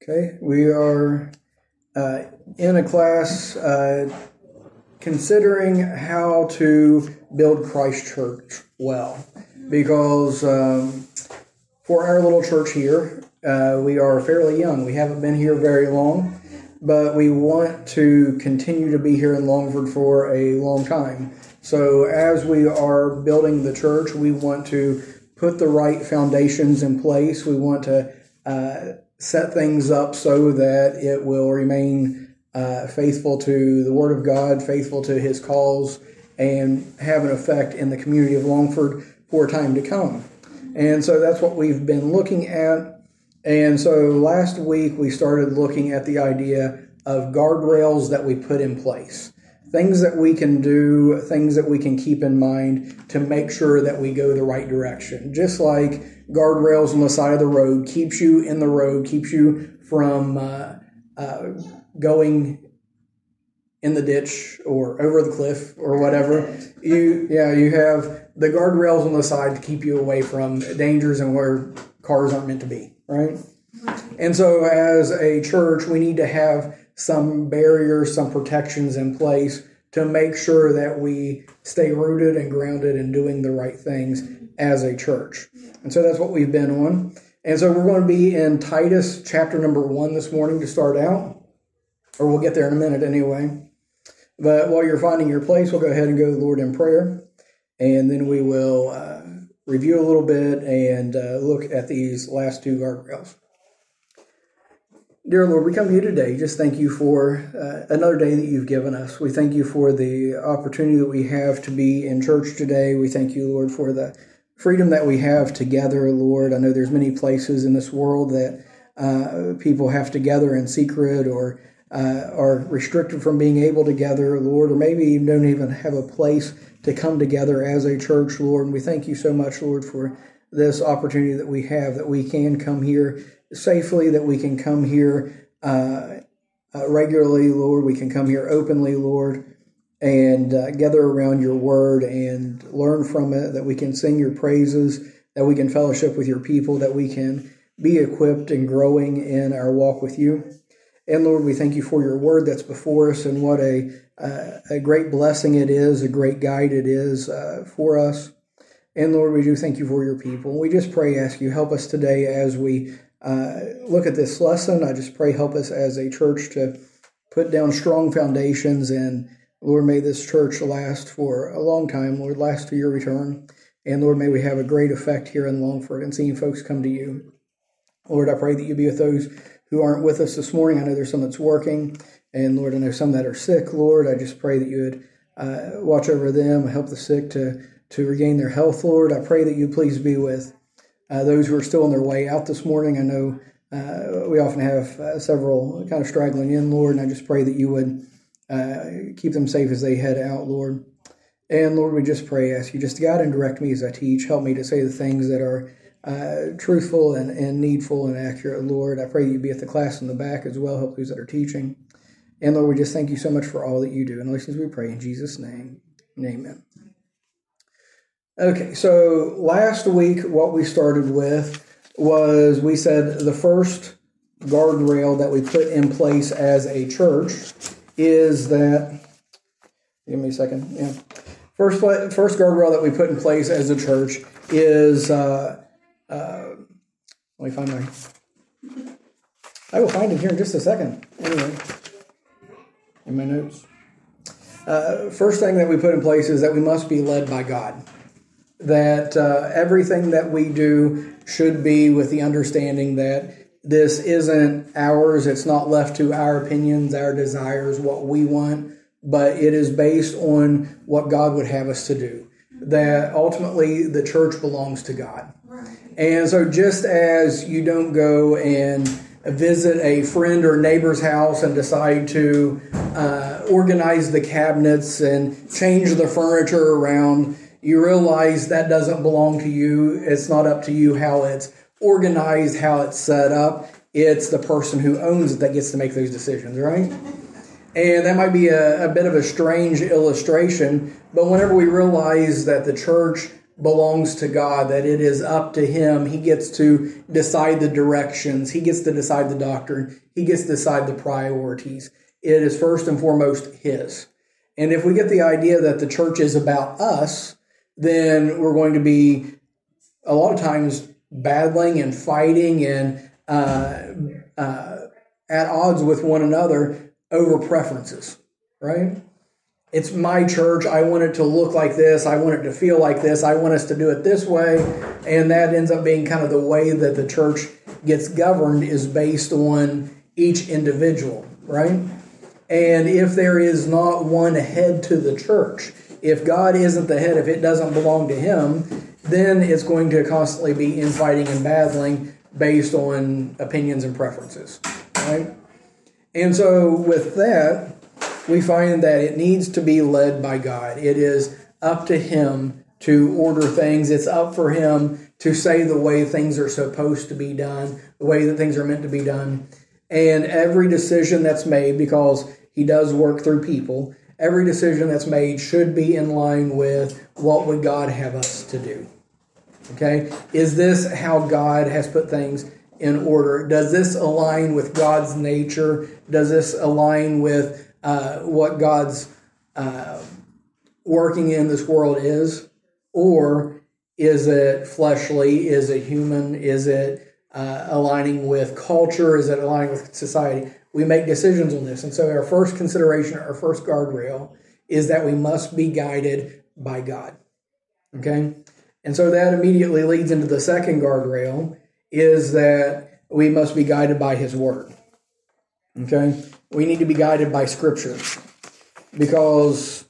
Okay, we are in a class considering how to build Christ Church well. Because for our little church here, we are fairly young. We haven't been here very long, but we want to continue to be here in Longford for a long time. So as we are building the church, we want to put the right foundations in place. We want to set things up so that it will remain faithful to the Word of God, faithful to His calls, and have an effect in the community of Longford for time to come. And so that's what we've been looking at. And so last week we started looking at the idea of guardrails that we put in place. Things that we can do, things that we can keep in mind to make sure that we go the right direction. Just like guardrails on the side of the road keeps you in the road, keeps you from going in the ditch or over the cliff or whatever. You have the guardrails on the side to keep you away from dangers and where cars aren't meant to be, right? And so as a church, we need to have some barriers, some protections in place to make sure that we stay rooted and grounded in doing the right things as a church. And so that's what we've been on. And so we're going to be in Titus chapter number 1 this morning to start out, or we'll get there in a minute anyway. But while you're finding your place, we'll go ahead and go to the Lord in prayer, and then we will review a little bit and look at these last two guardrails. Dear Lord, we come to you today. Just thank you for another day that you've given us. We thank you for the opportunity that we have to be in church today. We thank you, Lord, for the freedom that we have to gather, Lord. I know there's many places in this world that people have to gather in secret or are restricted from being able to gather, Lord, or maybe don't even have a place to come together as a church, Lord. And we thank you so much, Lord, for this opportunity that we have, that we can come here safely, that we can come here regularly, Lord. We can come here openly, Lord, and gather around your word and learn from it, that we can sing your praises, that we can fellowship with your people, that we can be equipped and growing in our walk with you. And Lord, we thank you for your word that's before us, and what a great blessing it is, a great guide it is for us. And Lord, we do thank you for your people. We just pray, ask you, help us today as we look at this lesson. I just pray, help us as a church to put down strong foundations, and Lord, may this church last for a long time, Lord, last to your return. And Lord, may we have a great effect here in Longford and seeing folks come to you. Lord, I pray that you be with those who aren't with us this morning. I know there's some that's working, and Lord, I know some that are sick, Lord. I just pray that you would watch over them, help the sick to regain their health, Lord. I pray that you please be with those who are still on their way out this morning. I know we often have several kind of straggling in, Lord, and I just pray that you would keep them safe as they head out, Lord. And Lord, we just pray, ask you just to guide and direct me as I teach. Help me to say the things that are truthful and needful and accurate, Lord. I pray you be at the class in the back as well. Help those that are teaching. And Lord, we just thank you so much for all that you do. And these things we pray in Jesus' name. Amen. Okay, so last week what we started with was, we said the first guardrail that we put in place as a church is that, give me a second, yeah. First guardrail that we put in place as a church is, let me find I will find it here in just a second. Anyway, in my notes. First thing that we put in place is that we must be led by God. That everything that we do should be with the understanding that this isn't ours. It's not left to our opinions, our desires, what we want, but it is based on what God would have us to do. That ultimately the church belongs to God. Right. And so just as you don't go and visit a friend or neighbor's house and decide to organize the cabinets and change the furniture around, you realize that doesn't belong to you. It's not up to you how it's organized, how it's set up. It's the person who owns it that gets to make those decisions, right? And that might be a bit of a strange illustration, but whenever we realize that the church belongs to God, that it is up to Him. He gets to decide the directions. He gets to decide the doctrine. He gets to decide the priorities. It is first and foremost His. And if we get the idea that the church is about us, then we're going to be a lot of times battling and fighting and at odds with one another over preferences, right? It's my church. I want it to look like this. I want it to feel like this. I want us to do it this way. And that ends up being kind of the way that the church gets governed, is based on each individual, right? And if there is not one head to the church, if God isn't the head, if it doesn't belong to Him, then it's going to constantly be infighting and battling based on opinions and preferences, right? And so with that, we find that it needs to be led by God. It is up to Him to order things. It's up for Him to say the way things are supposed to be done, the way that things are meant to be done. And every decision that's made, because He does work through people, every decision that's made should be in line with what would God have us to do. Okay? Is this how God has put things in order? Does this align with God's nature? Does this align with what God's working in this world is? Or is it fleshly? Is it human? Is it aligning with culture? Is it aligning with society? We make decisions on this. And so our first consideration, our first guardrail, is that we must be guided by God. Okay? And so that immediately leads into the second guardrail, is that we must be guided by His Word. Okay? We need to be guided by Scripture, because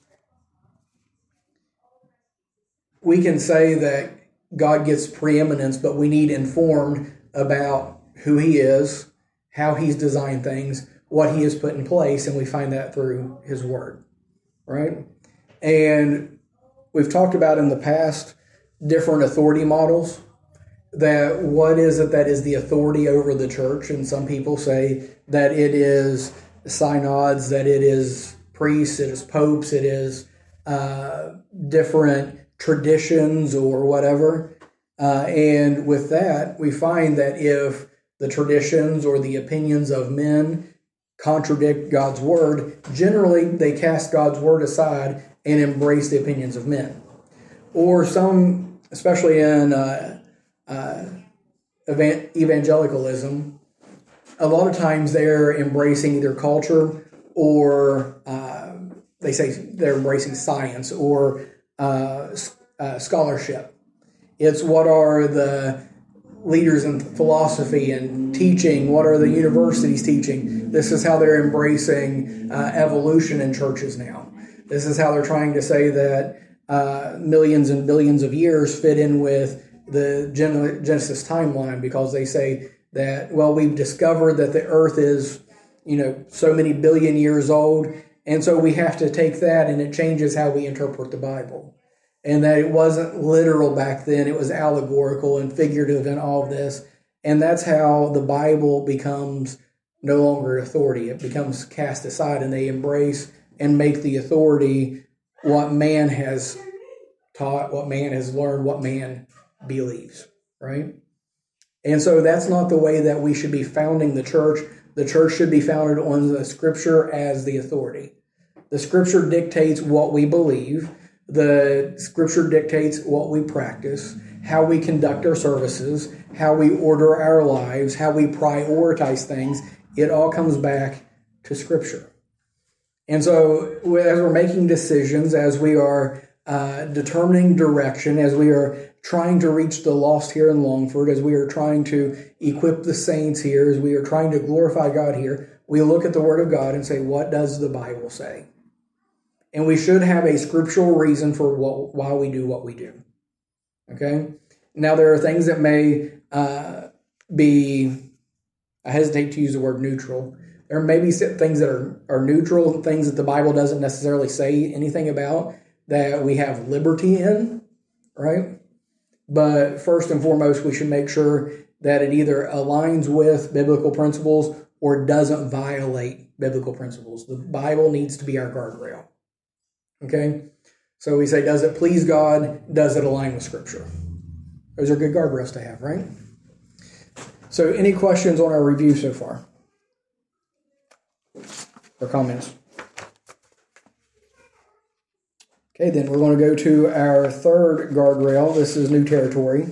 we can say that God gets preeminence, but we need informed about who He is, how He's designed things, what He has put in place, and we find that through His Word, right? And we've talked about in the past different authority models, that what is it that is the authority over the church, and some people say that it is synods, that it is priests, it is popes, it is different traditions or whatever. And with that, we find that if the traditions or the opinions of men contradict God's Word, generally they cast God's Word aside and embrace the opinions of men. Or some, especially in evangelicalism, a lot of times they're embracing either culture, or they say they're embracing science or scholarship. It's what are the leaders in philosophy and teaching, what are the universities teaching. This is how they're embracing evolution in churches now. This is how they're trying to say that millions and billions of years fit in with the Genesis timeline, because they say that, well, we've discovered that the earth is, so many billion years old, and so we have to take that, and it changes how we interpret the Bible. And that it wasn't literal back then, it was allegorical and figurative and all of this. And that's how the Bible becomes no longer authority. It becomes cast aside, and they embrace and make the authority what man has taught, what man has learned, what man believes, right? And so that's not the way that we should be founding the church. The church should be founded on the Scripture as the authority. The Scripture dictates what we believe. The Scripture dictates what we practice, how we conduct our services, how we order our lives, how we prioritize things. It all comes back to Scripture. And so as we're making decisions, as we are determining direction, as we are trying to reach the lost here in Longford, as we are trying to equip the saints here, as we are trying to glorify God here, we look at the Word of God and say, what does the Bible say? And we should have a scriptural reason for why we do what we do. Okay? Now, there are things that may be, I hesitate to use the word neutral. There may be things that are neutral, things that the Bible doesn't necessarily say anything about, that we have liberty in, right? But first and foremost, we should make sure that it either aligns with biblical principles or doesn't violate biblical principles. The Bible needs to be our guardrail. Okay? So we say, does it please God? Does it align with Scripture? Those are good guardrails to have, right? So any questions on our review so far? Or comments? Okay, then we're going to go to our third guardrail. This is new territory.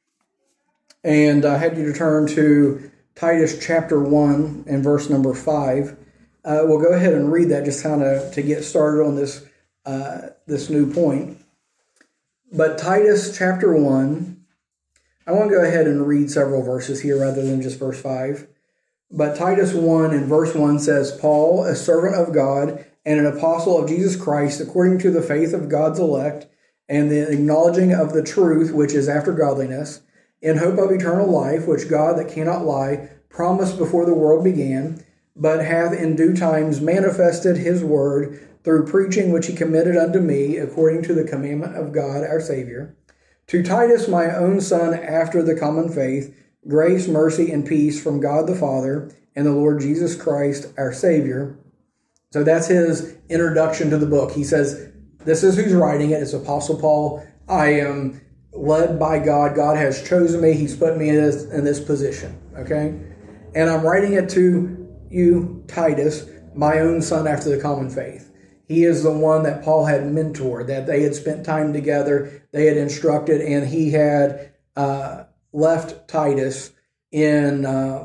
And I had you to turn to Titus chapter 1 and verse number 5. We'll go ahead and read that just kind of to get started on this new point. But Titus chapter 1, I want to go ahead and read several verses here rather than just verse 5. But Titus 1 and verse 1 says, Paul, a servant of God and an apostle of Jesus Christ, according to the faith of God's elect, and the acknowledging of the truth which is after godliness, in hope of eternal life, which God that cannot lie promised before the world began, but hath in due times manifested his word through preaching which he committed unto me, according to the commandment of God our Savior. To Titus, my own son, after the common faith, grace, mercy, and peace from God the Father and the Lord Jesus Christ our Savior. So that's his introduction to the book. He says, this is who's writing it. It's Apostle Paul. I am led by God. God has chosen me. He's put me in this position. Okay? And I'm writing it to you, Titus, my own son after the common faith. He is the one that Paul had mentored, that they had spent time together, they had instructed, and he had left Titus in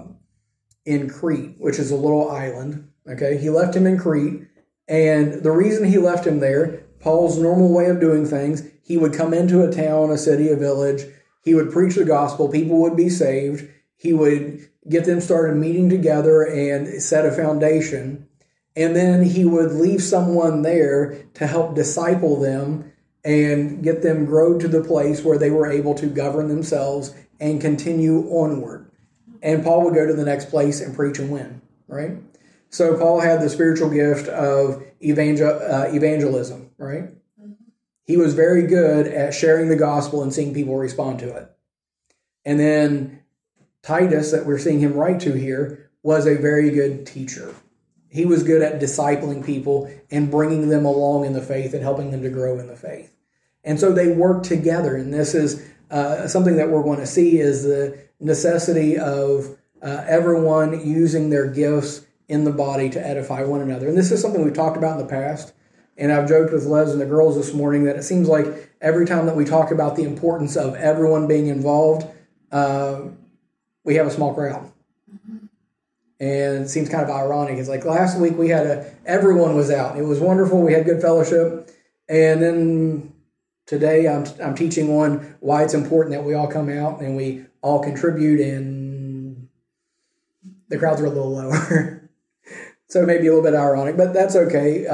Crete, which is a little island. Okay, he left him in Crete, and the reason he left him there, Paul's normal way of doing things, he would come into a town, a city, a village, he would preach the gospel, people would be saved, he would get them started meeting together and set a foundation, and then he would leave someone there to help disciple them and get them grow to the place where they were able to govern themselves and continue onward. And Paul would go to the next place and preach and win, right? So Paul had the spiritual gift of evangelism, right? He was very good at sharing the gospel and seeing people respond to it. And then Titus, that we're seeing him write to here, was a very good teacher. He was good at discipling people and bringing them along in the faith and helping them to grow in the faith. And so they worked together. And this is something that we're going to see is the necessity of everyone using their gifts in the body to edify one another. And this is something we've talked about in the past. And I've joked with Les and the girls this morning that it seems like every time that we talk about the importance of everyone being involved, we have a small crowd. And it seems kind of ironic. It's like last week we had everyone was out. It was wonderful. We had good fellowship. And then today I'm teaching on why it's important that we all come out and we all contribute, and the crowds are a little lower. So maybe a little bit ironic, but that's okay.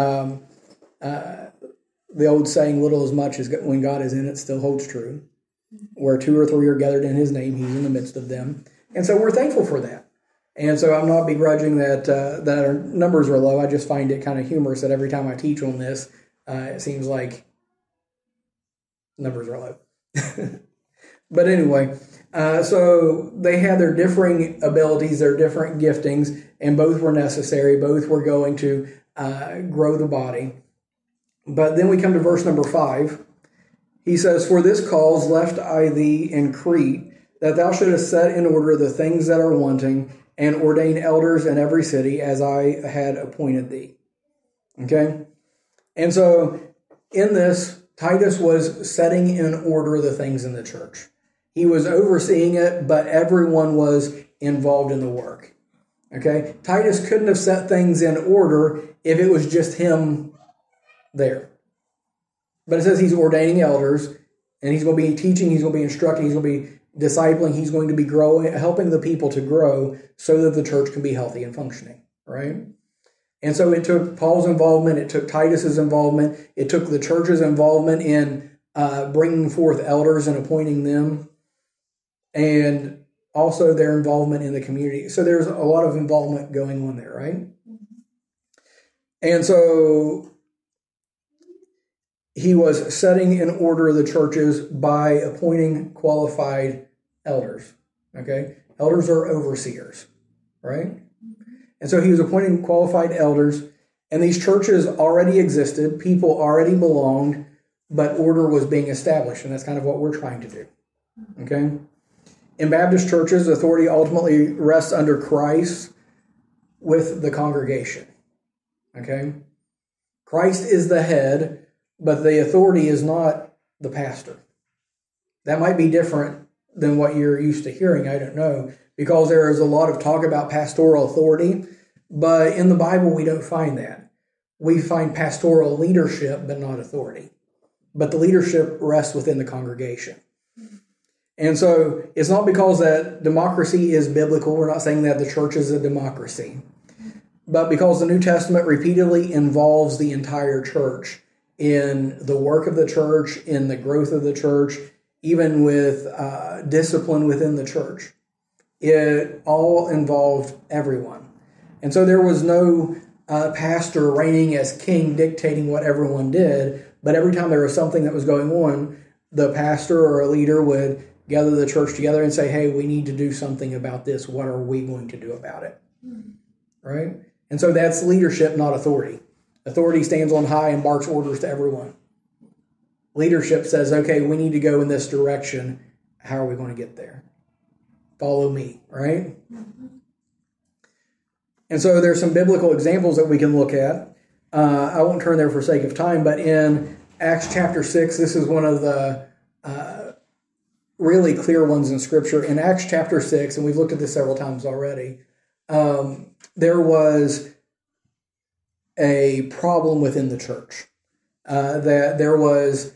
The old saying, little as much as when God is in it, still holds true. Where 2 or 3 are gathered in his name, he's in the midst of them. And so we're thankful for that. And so I'm not begrudging that our numbers are low. I just find it kind of humorous that every time I teach on this, it seems like numbers are low. But anyway, so they had their differing abilities, their different giftings, and both were necessary. Both were going to grow the body. But then we come to verse number 5. He says, For this cause left I thee in Crete, that thou shouldest set in order the things that are wanting, and ordain elders in every city, as I had appointed thee. Okay? And so in this, Titus was setting in order the things in the church. He was overseeing it, but everyone was involved in the work. Okay? Titus couldn't have set things in order if it was just him there. But it says he's ordaining elders, and he's going to be teaching, he's going to be instructing, he's going to be discipling, he's going to be growing, helping the people to grow so that the church can be healthy and functioning, right? And so it took Paul's involvement, it took Titus's involvement, it took the church's involvement in bringing forth elders and appointing them, and also their involvement in the community. So there's a lot of involvement going on there, right? And so he was setting in order the churches by appointing qualified elders. Okay? Elders are overseers, right? And so he was appointing qualified elders, and these churches already existed. People already belonged, but order was being established, and that's kind of what we're trying to do. Okay? In Baptist churches, authority ultimately rests under Christ with the congregation. Okay? Christ is the head, but the authority is not the pastor. That might be different than what you're used to hearing, I don't know, because there is a lot of talk about pastoral authority, but in the Bible we don't find that. We find pastoral leadership, but not authority. But the leadership rests within the congregation. And so it's not because that democracy is biblical. We're not saying that the church is a democracy. But because the New Testament repeatedly involves the entire church in the work of the church, in the growth of the church, even with discipline within the church. It all involved everyone. And so there was no pastor reigning as king dictating what everyone did, but every time there was something that was going on, the pastor or a leader would gather the church together and say, hey, we need to do something about this. What are we going to do about it? Right? And so that's leadership, not authority. Authority stands on high and barks orders to everyone. Leadership says, okay, we need to go in this direction. How are we going to get there? Follow me, right? And so there's some biblical examples that we can look at. I won't turn there for sake of time, but in Acts chapter 6, this is one of the really clear ones in Scripture. In Acts chapter 6, and we've looked at this several times already, there was a problem within the church. That there was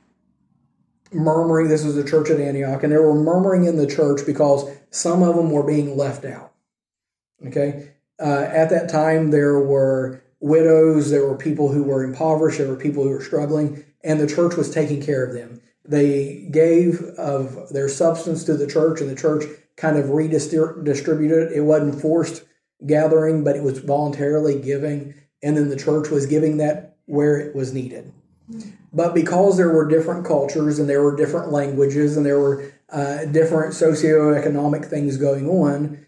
murmuring. This was the church at Antioch, and there were murmuring in the church because some of them were being left out. Okay? At that time, there were widows, there were people who were impoverished, there were people who were struggling, and the church was taking care of them. They gave of their substance to the church, and the church kind of redistributed it. It wasn't forced gathering, but it was voluntarily giving, and then the church was giving that where it was needed. But because there were different cultures, and there were different languages, and there were different socioeconomic things going on,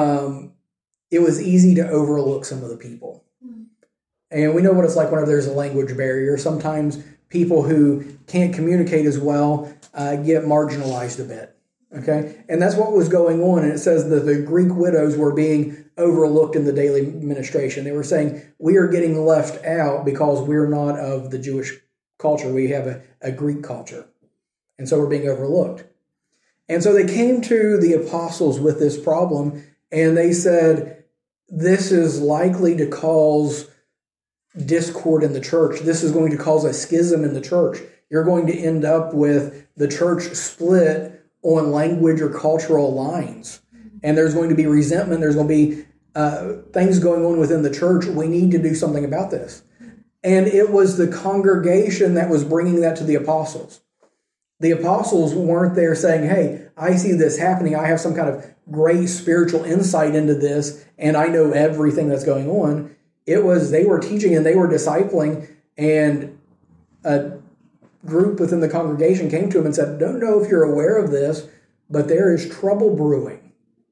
it was easy to overlook some of the people. And we know what it's like whenever there's a language barrier. Sometimes people who can't communicate as well get marginalized a bit. Okay? And that's what was going on. And it says that the Greek widows were being overlooked in the daily ministration. They were saying, we are getting left out because we're not of the Jewish culture. We have a Greek culture. And so we're being overlooked. And so they came to the apostles with this problem, and they said, this is likely to cause discord in the church. This is going to cause a schism in the church. You're going to end up with the church split on language or cultural lines. And there's going to be resentment. There's going to be things going on within the church. We need to do something about this. And it was the congregation that was bringing that to the apostles. The apostles weren't there saying, hey, I see this happening. I have some kind of great spiritual insight into this, and I know everything that's going on. It was they were teaching and they were discipling, and a group within the congregation came to him and said, don't know if you're aware of this, but there is trouble brewing.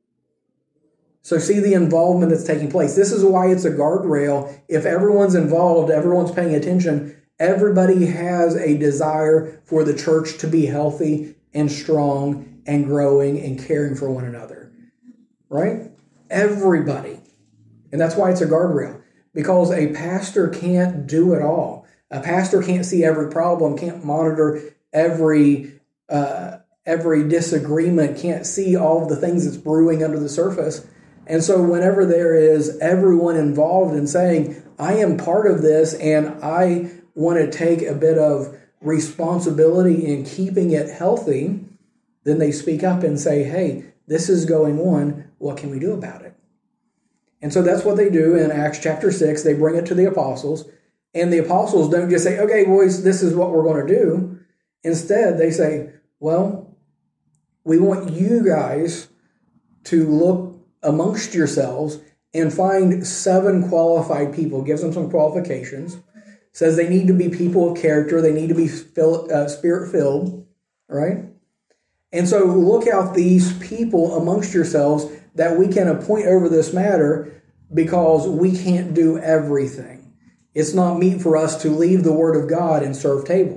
So see the involvement that's taking place. This is why it's a guardrail. If everyone's involved, everyone's paying attention, everybody has a desire for the church to be healthy and strong and growing and caring for one another. Right? Everybody. And that's why it's a guardrail. Because a pastor can't do it all. A pastor can't see every problem, can't monitor every disagreement, can't see all of the things that's brewing under the surface. And so whenever there is everyone involved in saying, I am part of this and I want to take a bit of responsibility in keeping it healthy, then they speak up and say, hey, this is going on. What can we do about it? And so that's what they do in Acts chapter 6. They bring it to the apostles. And the apostles don't just say, okay, boys, this is what we're going to do. Instead, they say, well, we want you guys to look amongst yourselves and find 7 qualified people. Gives them some qualifications. Says they need to be people of character. They need to be spirit-filled. Right? And so look out these people amongst yourselves that we can appoint over this matter, because we can't do everything. It's not meet for us to leave the Word of God and serve tables.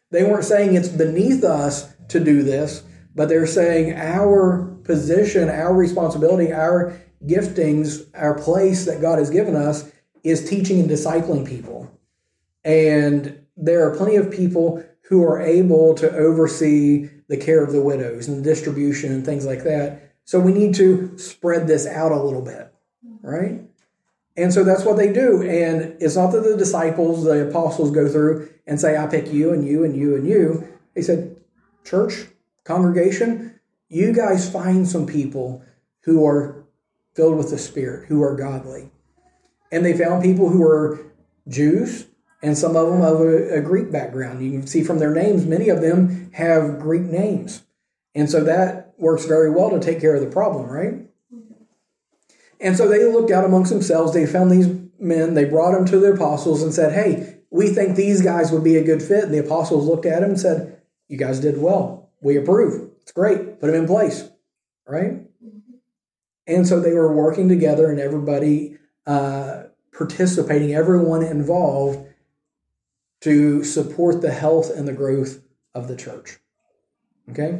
They weren't saying it's beneath us to do this, but they're saying our position, our responsibility, our giftings, our place that God has given us is teaching and discipling people. And there are plenty of people who are able to oversee the care of the widows and the distribution and things like that. So we need to spread this out a little bit, right? And so that's what they do. And it's not that the disciples, the apostles, go through and say, I pick you and you and you and you. They said, church, congregation, you guys find some people who are filled with the Spirit, who are godly. And they found people who were Jews, and some of them of a Greek background. You can see from their names, many of them have Greek names. And so that works very well to take care of the problem, right? And so they looked out amongst themselves. They found these men. They brought them to the apostles and said, hey, we think these guys would be a good fit. And the apostles looked at them and said, you guys did well. We approve. It's great. Put them in place, right? And so they were working together, and everybody participating, everyone involved, to support the health and the growth of the church. Okay?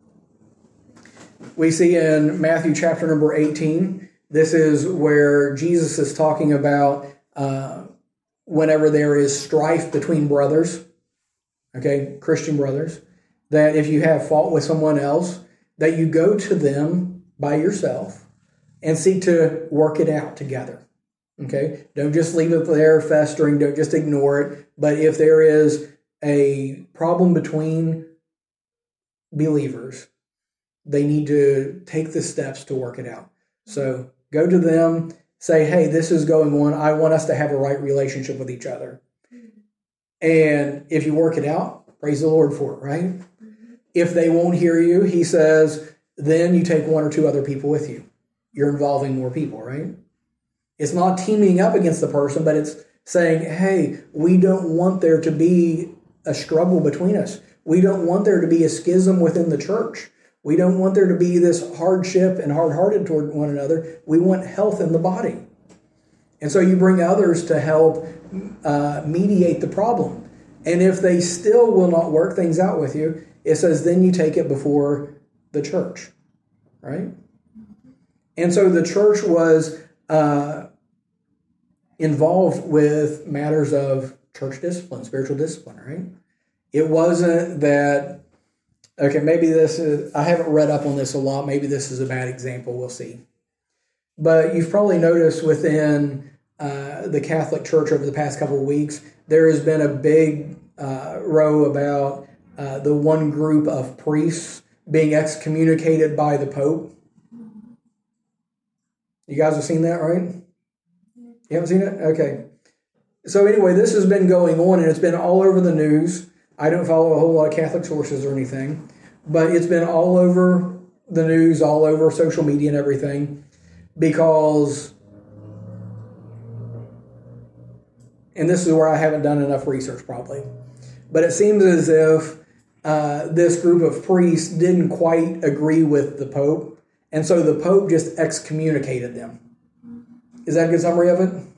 We see in Matthew chapter number 18, this is where Jesus is talking about whenever there is strife between brothers, okay, Christian brothers, that if you have fault with someone else, that you go to them by yourself and seek to work it out together. Okay, don't just leave it there festering. Don't just ignore it. But if there is a problem between believers, they need to take the steps to work it out. So go to them, say, hey, this is going on. I want us to have a right relationship with each other. And if you work it out, praise the Lord for it, right? If they won't hear you, he says, then you take one or two other people with you. You're involving more people, right? It's not teaming up against the person, but it's saying, hey, we don't want there to be a struggle between us. We don't want there to be a schism within the church. We don't want there to be this hardship and hard-hearted toward one another. We want health in the body. And so you bring others to help mediate the problem. And if they still will not work things out with you, it says then you take it before the church, right? And so the church was involved with matters of church discipline, spiritual discipline, right? It wasn't that, okay, maybe this is, I haven't read up on this a lot. Maybe this is a bad example. We'll see. But you've probably noticed within the Catholic Church over the past couple of weeks, there has been a big row about the one group of priests being excommunicated by the Pope. You guys have seen that, right? You haven't seen it? Okay. So anyway, this has been going on, and it's been all over the news. I don't follow a whole lot of Catholic sources or anything, but it's been all over the news, all over social media and everything, because, and this is where I haven't done enough research probably, but it seems as if this group of priests didn't quite agree with the Pope, and so the Pope just excommunicated them. Is that a good summary of it?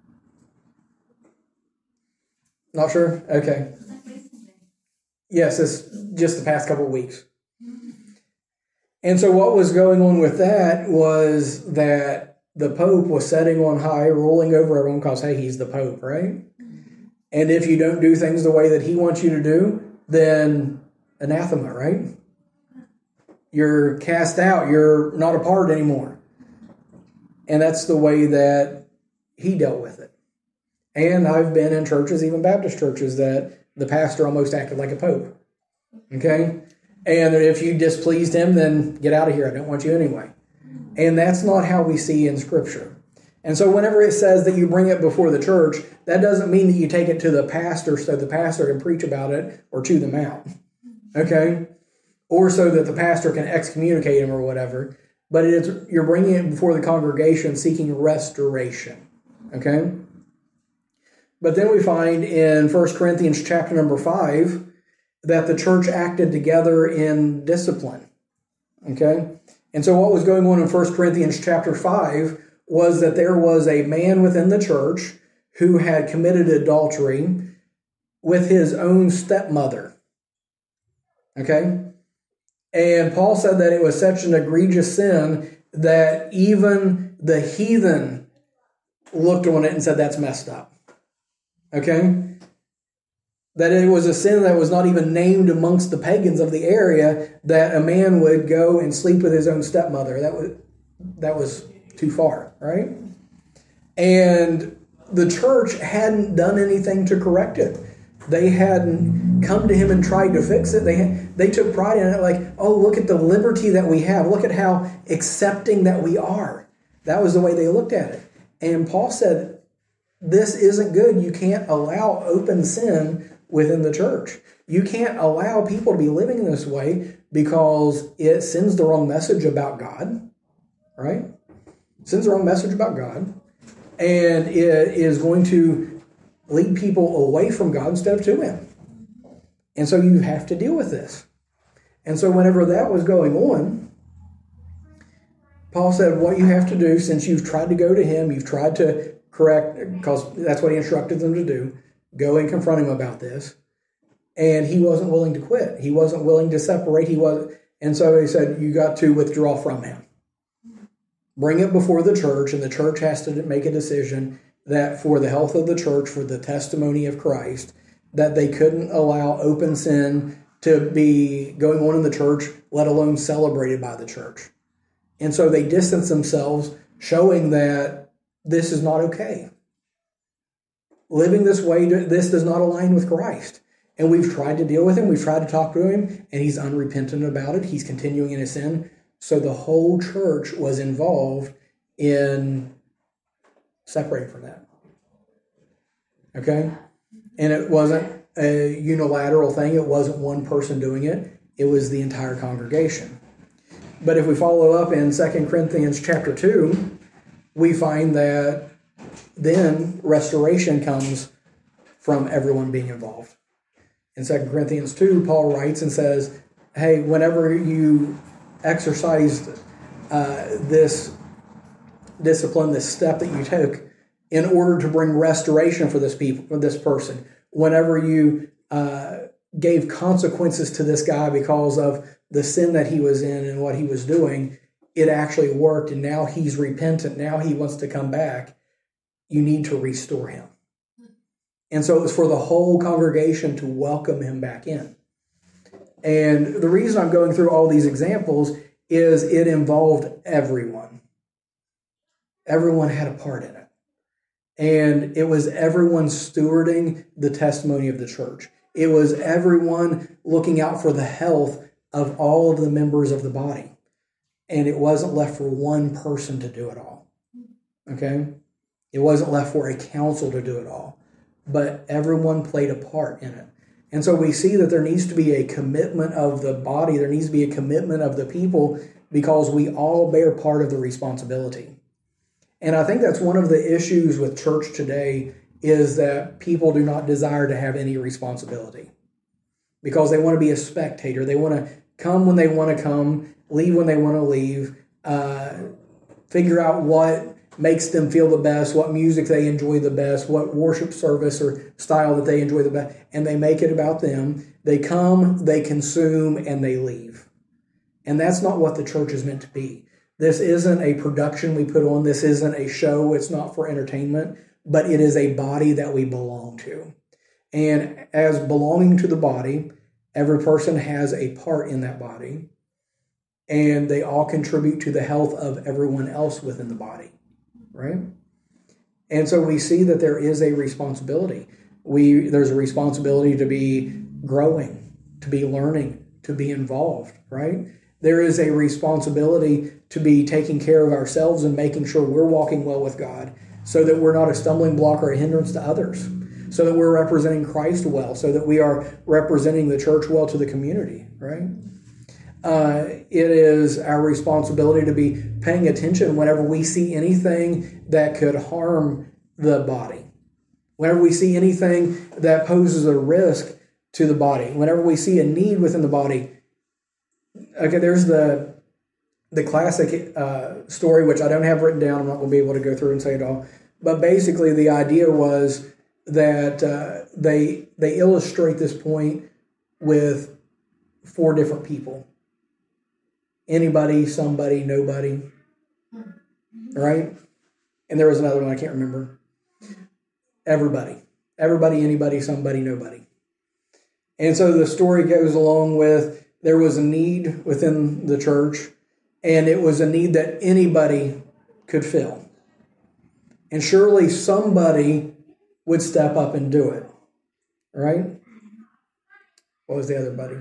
Not sure? Okay. Yes, it's just the past couple of weeks. And so what was going on with that was that the Pope was sitting on high, ruling over everyone because, hey, he's the Pope, right? And if you don't do things the way that he wants you to do, then anathema, right? You're cast out. You're not a part anymore. And that's the way that he dealt with it. And I've been in churches, even Baptist churches, that the pastor almost acted like a pope. Okay? And if you displeased him, then get out of here. I don't want you anyway. And that's not how we see in Scripture. And so whenever it says that you bring it before the church, that doesn't mean that you take it to the pastor so the pastor can preach about it or chew them out. Okay? Or so that the pastor can excommunicate him or whatever. But you're bringing it before the congregation seeking restoration. Okay? But then we find in 1 Corinthians chapter number 5 that the church acted together in discipline. Okay? And so what was going on in 1 Corinthians chapter 5 was that there was a man within the church who had committed adultery with his own stepmother. Okay? And Paul said that it was such an egregious sin that even the heathen looked on it and said, that's messed up. Okay? That it was a sin that was not even named amongst the pagans of the area, that a man would go and sleep with his own stepmother. That was too far, right? And the church hadn't done anything to correct it. They hadn't come to him and tried to fix it. They took pride in it, like, oh, look at the liberty that we have. Look at how accepting that we are. That was the way they looked at it. And Paul said, this isn't good. You can't allow open sin within the church. You can't allow people to be living this way because it sends the wrong message about God, right? Sends the wrong message about God. And it is going to lead people away from God instead of to Him. And so you have to deal with this. And so whenever that was going on, Paul said, what you have to do, since you've tried to go to him, you've tried to correct, because that's what he instructed them to do, go and confront him about this. And he wasn't willing to quit. He wasn't willing to separate. And so he said, you got to withdraw from him. Bring it before the church, and the church has to make a decision that for the health of the church, for the testimony of Christ, that they couldn't allow open sin to be going on in the church, let alone celebrated by the church. And so they distanced themselves, showing that this is not okay. Living this way, this does not align with Christ. And we've tried to deal with him. We've tried to talk to him, and he's unrepentant about it. He's continuing in his sin. So the whole church was involved in separating from that. Okay? And it wasn't a unilateral thing. It wasn't one person doing it. It was the entire congregation. But if we follow up in 2 Corinthians chapter 2, we find that then restoration comes from everyone being involved. In 2 Corinthians 2, Paul writes and says, hey, whenever you exercise this discipline, this step that you took in order to bring restoration for this person, whenever you gave consequences to this guy because of the sin that he was in and what he was doing, it actually worked, and now he's repentant, now he wants to come back, you need to restore him. And so it was for the whole congregation to welcome him back in. And the reason I'm going through all these examples is it involved everyone. Everyone had a part in it. And it was everyone stewarding the testimony of the church. It was everyone looking out for the health of all of the members of the body. And it wasn't left for one person to do it all. Okay? It wasn't left for a council to do it all. But everyone played a part in it. And so we see that there needs to be a commitment of the body. There needs to be a commitment of the people, because we all bear part of the responsibility. And I think that's one of the issues with church today, is that people do not desire to have any responsibility because they want to be a spectator. They want to come when they want to come, leave when they want to leave, figure out what makes them feel the best, what music they enjoy the best, what worship service or style that they enjoy the best, and they make it about them. They come, they consume, and they leave. And that's not what the church is meant to be. This isn't a production we put on. This isn't a show. It's not for entertainment, but it is a body that we belong to. And as belonging to the body, every person has a part in that body, and they all contribute to the health of everyone else within the body. Right? And so we see that there is a responsibility. There's a responsibility to be growing, to be learning, to be involved, right? There is a responsibility to be taking care of ourselves and making sure we're walking well with God, so that we're not a stumbling block or a hindrance to others, so that we're representing Christ well, so that we are representing the church well to the community, right? It is our responsibility to be paying attention whenever we see anything that could harm the body. Whenever we see anything that poses a risk to the body. Whenever we see a need within the body. Okay, there's the classic story, which I don't have written down. I'm not going to be able to go through and say it all. But basically the idea was that they illustrate this point with 4 different people. Anybody, somebody, nobody. Right? And there was another one I can't remember. Everybody. Everybody, anybody, somebody, nobody. And so the story goes along with there was a need within the church, and it was a need that anybody could fill. And surely somebody would step up and do it. Right? What was the other buddy?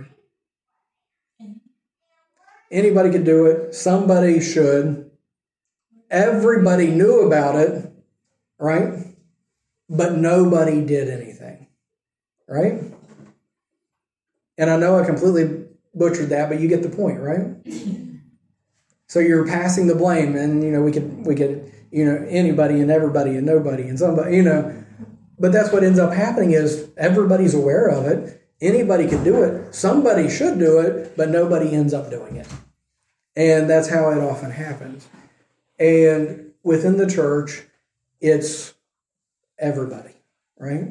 Anybody could do it. Somebody should. Everybody knew about it, right? But nobody did anything, right? And I know I completely butchered that, but you get the point, right? So you're passing the blame, and we could anybody and everybody and nobody and somebody, but that's what ends up happening is everybody's aware of it. Anybody can do it. Somebody should do it, but nobody ends up doing it. And that's how it often happens. And within the church, it's everybody, right?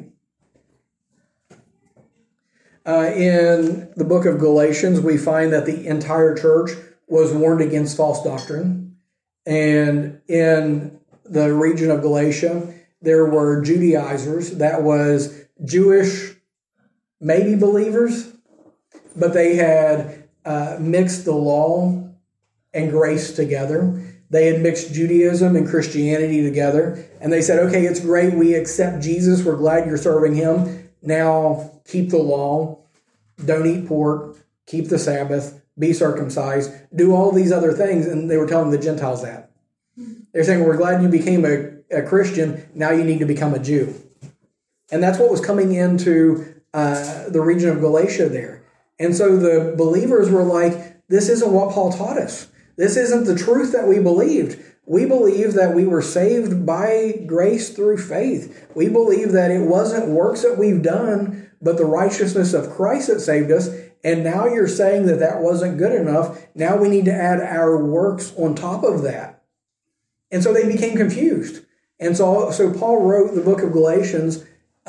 In the book of Galatians, we find that the entire church was warned against false doctrine. And in the region of Galatia, there were Judaizers, that was Jewish maybe believers, but they had mixed the law and grace together. They had mixed Judaism and Christianity together. And they said, okay, it's great. We accept Jesus. We're glad you're serving him. Now keep the law. Don't eat pork. Keep the Sabbath. Be circumcised. Do all these other things. And they were telling the Gentiles that. They're saying, we're glad you became a Christian. Now you need to become a Jew. And that's what was coming into the region of Galatia there. And so the believers were like, this isn't what Paul taught us. This isn't the truth that we believed. We believe that we were saved by grace through faith. We believe that it wasn't works that we've done, but the righteousness of Christ that saved us. And now you're saying that that wasn't good enough. Now we need to add our works on top of that. And so they became confused. And so Paul wrote the book of Galatians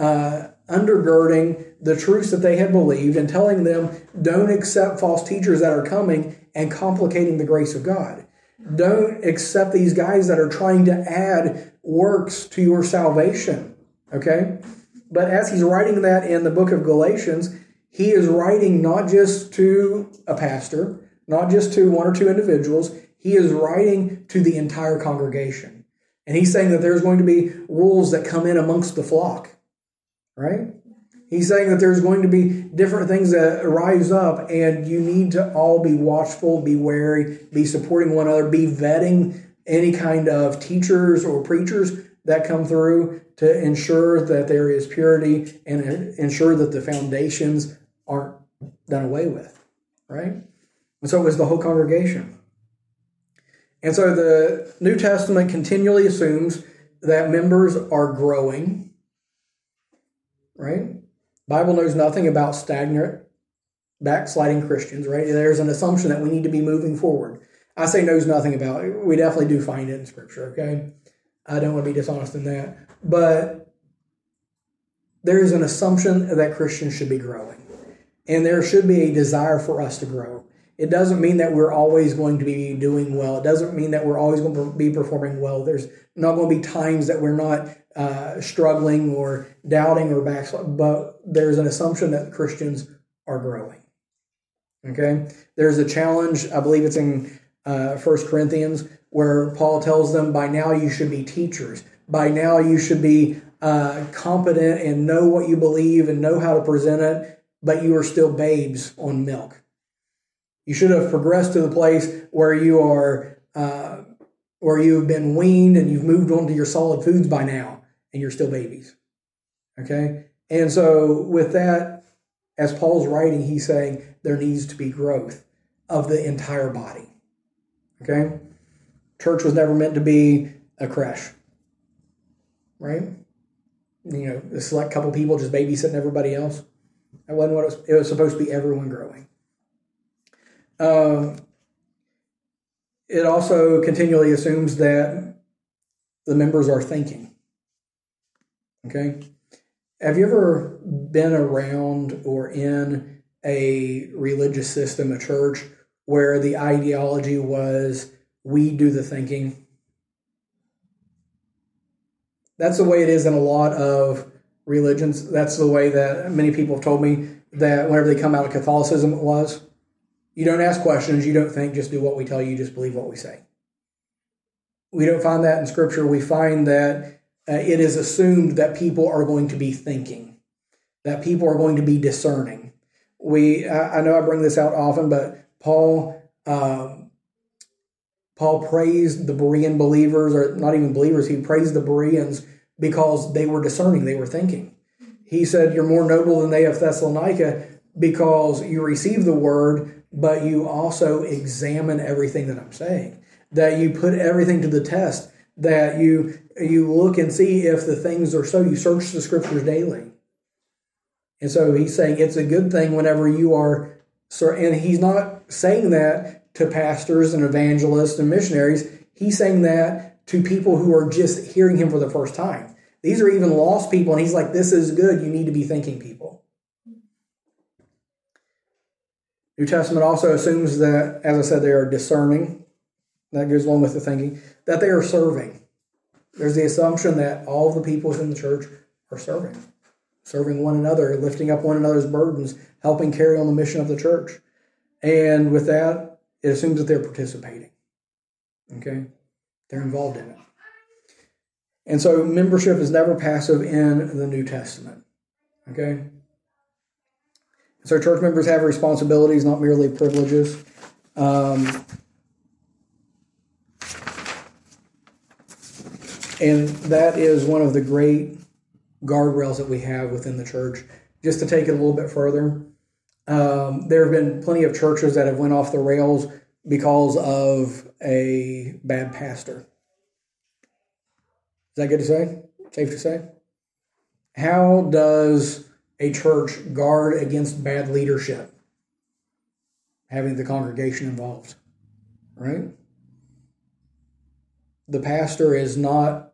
undergirding the truths that they had believed and telling them, don't accept false teachers that are coming and complicating the grace of God. Don't accept these guys that are trying to add works to your salvation. Okay? But as he's writing that in the book of Galatians, he is writing not just to a pastor, not just to 1 or 2 individuals. He is writing to the entire congregation. And he's saying that there's going to be wolves that come in amongst the flock. Right? He's saying that there's going to be different things that rise up, and you need to all be watchful, be wary, be supporting one another, be vetting any kind of teachers or preachers that come through to ensure that there is purity and ensure that the foundations aren't done away with. Right? And so it was the whole congregation. And so the New Testament continually assumes that members are growing. Right? Bible knows nothing about stagnant, backsliding Christians, right? There's an assumption that we need to be moving forward. I say knows nothing about it. We definitely do find it in Scripture, okay? I don't want to be dishonest in that. But there is an assumption that Christians should be growing. And there should be a desire for us to grow. It doesn't mean that we're always going to be doing well. It doesn't mean that we're always going to be performing well. There's not going to be times that we're not struggling or doubting or backsliding, but there's an assumption that Christians are growing. Okay? There's a challenge, I believe it's in 1 Corinthians, where Paul tells them, by now you should be teachers. By now you should be competent and know what you believe and know how to present it, but you are still babes on milk. You should have progressed to the place where you are, where you've been weaned and you've moved on to your solid foods by now, and you're still babies. Okay? And so with that, as Paul's writing, he's saying there needs to be growth of the entire body. Okay? Church was never meant to be a creche. Right? A select couple people just babysitting everybody else. That wasn't what it was supposed to be, everyone growing. It also continually assumes that the members are thinking. Okay? Have you ever been around or in a religious system, a church, where the ideology was we do the thinking. That's the way it is in a lot of religions. That's the way that many people have told me that whenever they come out of Catholicism, it was. You don't ask questions, you don't think, just do what we tell you, just believe what we say. We don't find that in Scripture. We find that it is assumed that people are going to be thinking, that people are going to be discerning. I know I bring this out often, but Paul praised the Berean believers, or not even believers, he praised the Bereans because they were discerning, they were thinking. He said, you're more noble than they of Thessalonica because you receive the word, but you also examine everything that I'm saying, that you put everything to the test, that you look and see if the things are so. You search the Scriptures daily. And so he's saying it's a good thing whenever you are, and he's not saying that to pastors and evangelists and missionaries. He's saying that to people who are just hearing him for the first time. These are even lost people, and he's like, this is good. You need to be thinking people. New Testament also assumes that, as I said, they are discerning. That goes along with the thinking. That they are serving. There's the assumption that all of the people within the church are serving one another, lifting up one another's burdens, helping carry on the mission of the church. And with that, it assumes that they're participating. Okay? They're involved in it. And so membership is never passive in the New Testament. Okay? So church members have responsibilities, not merely privileges. And that is one of the great guardrails that we have within the church. Just to take it a little bit further, there have been plenty of churches that have went off the rails because of a bad pastor. Is that good to say? Safe to say? How does a church guard against bad leadership? Having the congregation involved, right? The pastor is not,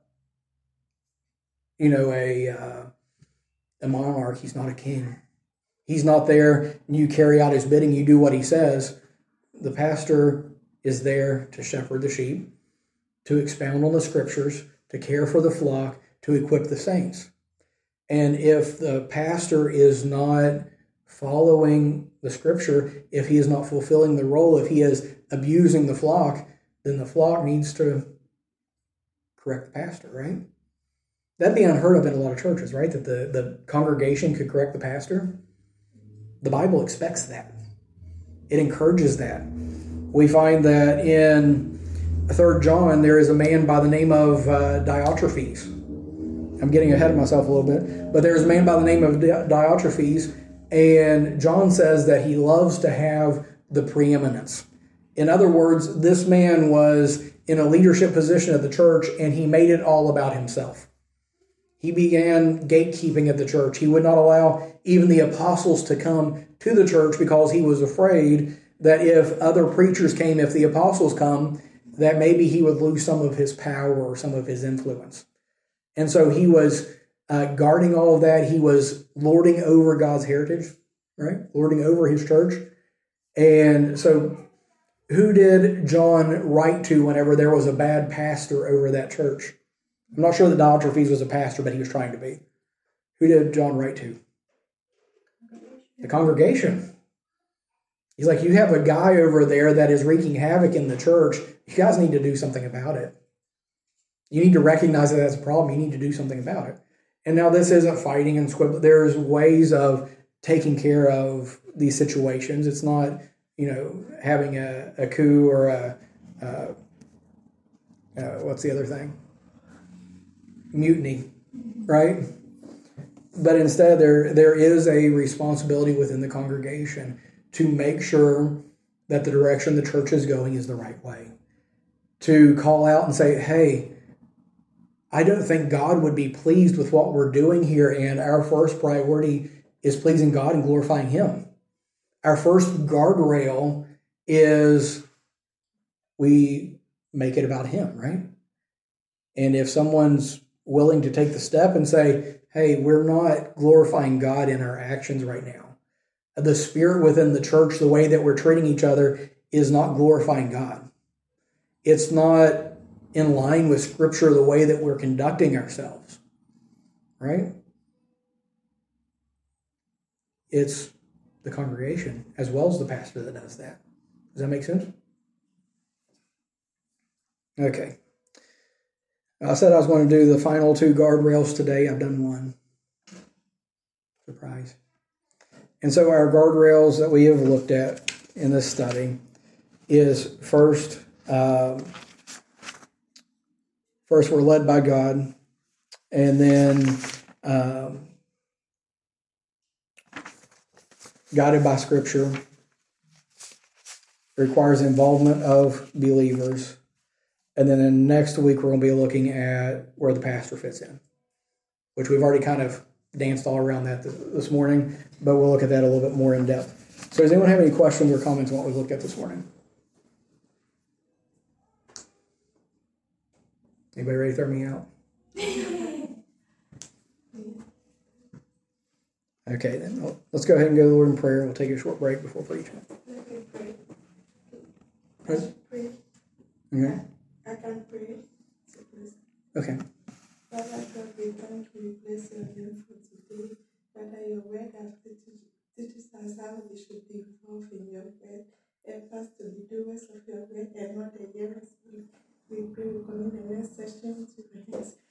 a monarch. He's not a king. He's not there and you carry out his bidding. You do what he says. The pastor is there to shepherd the sheep, to expound on the Scriptures, to care for the flock, to equip the saints. And if the pastor is not following the Scripture, if he is not fulfilling the role, if he is abusing the flock, then the flock needs to correct the pastor, right? That'd be unheard of in a lot of churches, right? That the congregation could correct the pastor. The Bible expects that. It encourages that. We find that in 3 John, there is a man by the name of Diotrephes. I'm getting ahead of myself a little bit. But there's a man by the name of Diotrephes, and John says that he loves to have the preeminence. In other words, this man was in a leadership position at the church, and he made it all about himself. He began gatekeeping at the church. He would not allow even the apostles to come to the church because he was afraid that if other preachers came, if the apostles come, that maybe he would lose some of his power or some of his influence. And so he was guarding all of that. He was lording over God's heritage, right? Lording over his church. And so who did John write to whenever there was a bad pastor over that church? I'm not sure that Diotrephes was a pastor, but he was trying to be. Who did John write to? The congregation. He's like, you have a guy over there that is wreaking havoc in the church. You guys need to do something about it. You need to recognize that that's a problem. You need to do something about it. And now this isn't fighting and squibble. There's ways of taking care of these situations. It's not, having a coup or what's the other thing? Mutiny, right? But instead, there is a responsibility within the congregation to make sure that the direction the church is going is the right way. To call out and say, hey, I don't think God would be pleased with what we're doing here, and our first priority is pleasing God and glorifying Him. Our first guardrail is we make it about Him, right? And if someone's willing to take the step and say, hey, we're not glorifying God in our actions right now. the spirit within the church, the way that we're treating each other, is not glorifying God. It's not in line with Scripture, the way that we're conducting ourselves, right? It's the congregation as well as the pastor that does that. Does that make sense? Okay. I said I was going to do the final 2 guardrails today. I've done one. Surprise. And so our guardrails that we have looked at in this study is first we're led by God, and then guided by Scripture, requires involvement of believers. And then next week, we're going to be looking at where the pastor fits in, which we've already kind of danced all around that this morning, but we'll look at that a little bit more in depth. So does anyone have any questions or comments on what we looked at this morning? Anybody ready to throw me out? Okay, then let's go ahead and go to the Lord in prayer. We'll take a short break before preaching. Pray. Okay. I can pray. Okay. Father God, we thank you, we bless your name for today. Father, your word has teaches us how we should be involved in your word. Help us to be doers of your word and not the hearers. We pray we commit the next session to your hands.